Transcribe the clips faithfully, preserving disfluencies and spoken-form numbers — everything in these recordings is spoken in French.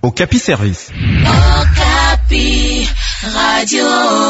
Okapi Service. Okapi, Radio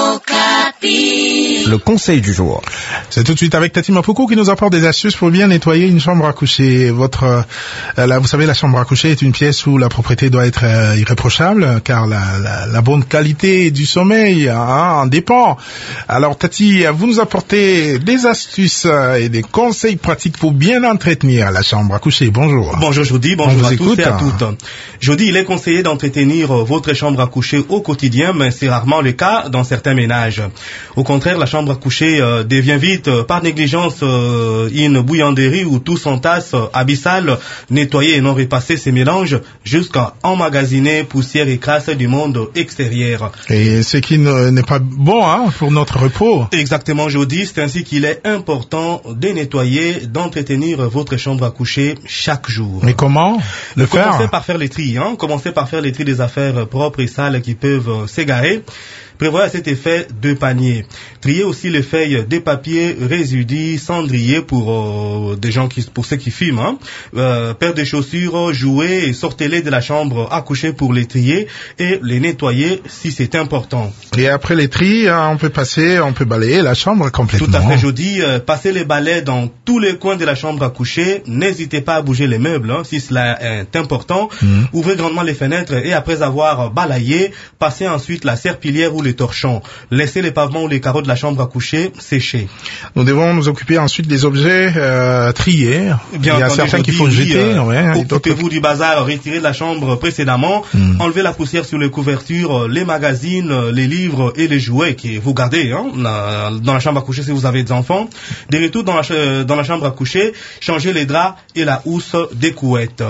Okapi. Le conseil du jour. C'est tout de suite avec Tati Mapoko qui nous apporte des astuces pour bien nettoyer une chambre à coucher. Votre, euh, là, vous savez, la chambre à coucher est une pièce où la propriété doit être euh, irréprochable, car la, la, la bonne qualité du sommeil hein, en dépend. Alors Tati, vous nous apportez des astuces et des conseils pratiques pour bien entretenir la chambre à coucher. Bonjour. Bonjour Jody, bonjour à tous et à toutes. Jody, il est conseillé d'entretenir votre chambre à coucher au quotidien, mais c'est rarement le cas dans certains ménages. Au contraire, la chambre à coucher euh, devient vite, euh, par négligence, euh, une bouillanderie où tout s'entasse euh, abyssal. Nettoyer et non repasser ces mélanges jusqu'à emmagasiner poussière et crasse du monde extérieur. Et ce qui n'est pas bon hein, pour notre repos. Exactement, Jody. C'est ainsi qu'il est important de nettoyer, d'entretenir votre chambre à coucher chaque jour. Mais comment le faire? Commencez par faire les tri. Hein. Commencez par faire les tri des affaires propres et sales qui peuvent euh, s'égarer. Prévoyez à cet effet deux paniers. Triez aussi les feuilles de papier résidus cendriers pour euh, des gens qui, pour ceux qui fument. Hein. Euh, paire de chaussures, jouets et sortez-les de la chambre à coucher pour les trier et les nettoyer si c'est important. Et après les tris, hein, on peut passer, on peut balayer la chambre complètement. Tout à fait, Jody. Euh, passez les balais dans tous les coins de la chambre à coucher. N'hésitez pas à bouger les meubles hein, si cela est important. Mmh. Ouvrez grandement les fenêtres et après avoir balayé, passez ensuite la serpillière ou les torchons. Laissez les pavements ou les carreaux de la chambre à coucher sécher. Nous devons nous occuper ensuite des objets euh, triés. Bien Il y a entendu, certains qu'il dis, faut oui, jeter. Euh, ouais, Occupez-vous du bazar, retirez de la chambre précédemment, mm. enlevez la poussière sur les couvertures, les magazines, les livres et les jouets que vous gardez hein, dans la chambre à coucher si vous avez des enfants. De retour dans la, dans la chambre à coucher, changez les draps et la housse des couettes.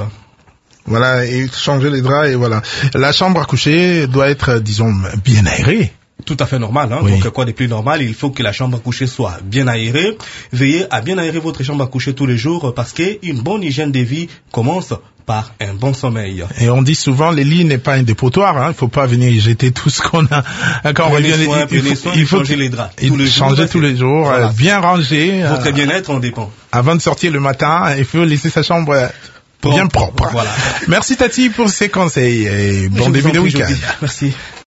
Voilà, et changer les draps et voilà. La chambre à coucher doit être, disons, bien aérée. Tout à fait normal. Hein. Oui. Donc, quoi de plus normal, il faut que la chambre à coucher soit bien aérée. Veillez à bien aérer votre chambre à coucher tous les jours parce qu'une bonne hygiène de vie commence par un bon sommeil. Et on dit souvent, les lits n'est pas un dépotoir. Hein. Il faut pas venir y jeter tout ce qu'on a. Quand on revient, soin, il faut, soin, il faut changer les draps. Il tous les changer jours, tous les jours, voilà. Bien ranger. Votre euh, bien-être en dépend. Avant de sortir le matin, il faut laisser sa chambre propre. bien propre. Voilà. Merci Tati pour ces conseils et bon début de week-end. Merci.